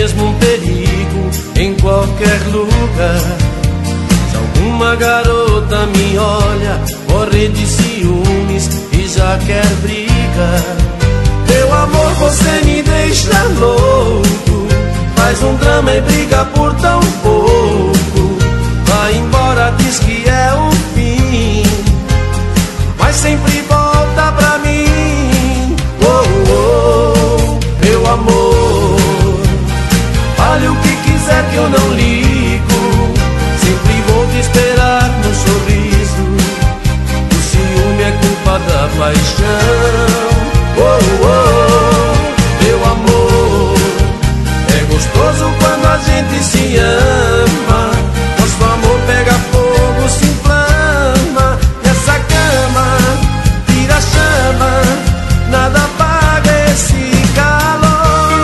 mesmo um perigo em qualquer lugar. Se alguma garota me olha, morre de ciúmes e já quer brigar. Meu amor, você me deixa louco, faz um drama e briga por tão pouco. Vai embora, diz que é o fim, mas sempre volta pra mim. Oh, oh, meu amor, fale o que quiser que eu não ligo. Sempre vou te esperar no sorriso. O ciúme é culpa da paixão. Oh, oh, meu amor, é gostoso quando a gente se ama. Nosso amor pega fogo, se inflama. Nessa cama vira chama, nada apaga esse calor.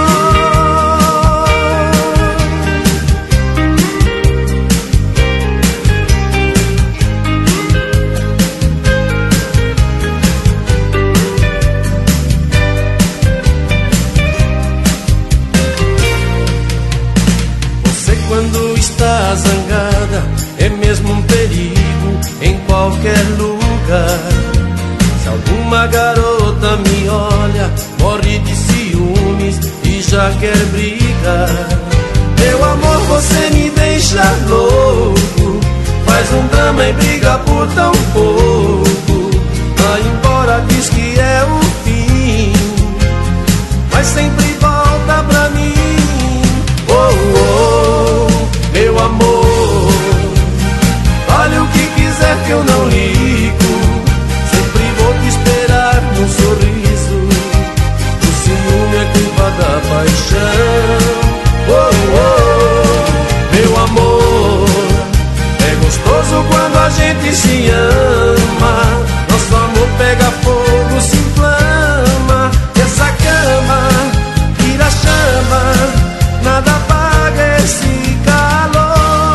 Quando está zangada, é mesmo um perigo em qualquer lugar. Se alguma garota me olha, morre de ciúmes e já quer brigar. Meu amor, você me deixa louco, faz um drama e briga por tão pouco. Vai embora, diz que é o fim, mas sempre volta pra mim. Oh, oh, meu amor, fale o que quiser que eu não ligo. Sempre vou te esperar no sorriso. O ciúme é culpa da paixão. Oh, oh, meu amor, é gostoso quando a gente se ama. Nosso amor pega fogo, se inflama. Essa cama vira chama, nada apaga esse calor.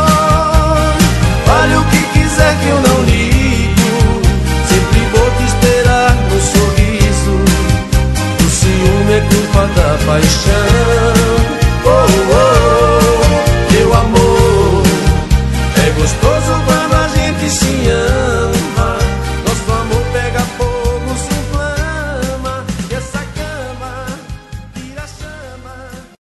Fale o que quiser que eu não ligo. Sempre vou te esperar no sorriso. O ciúme é culpa da paixão.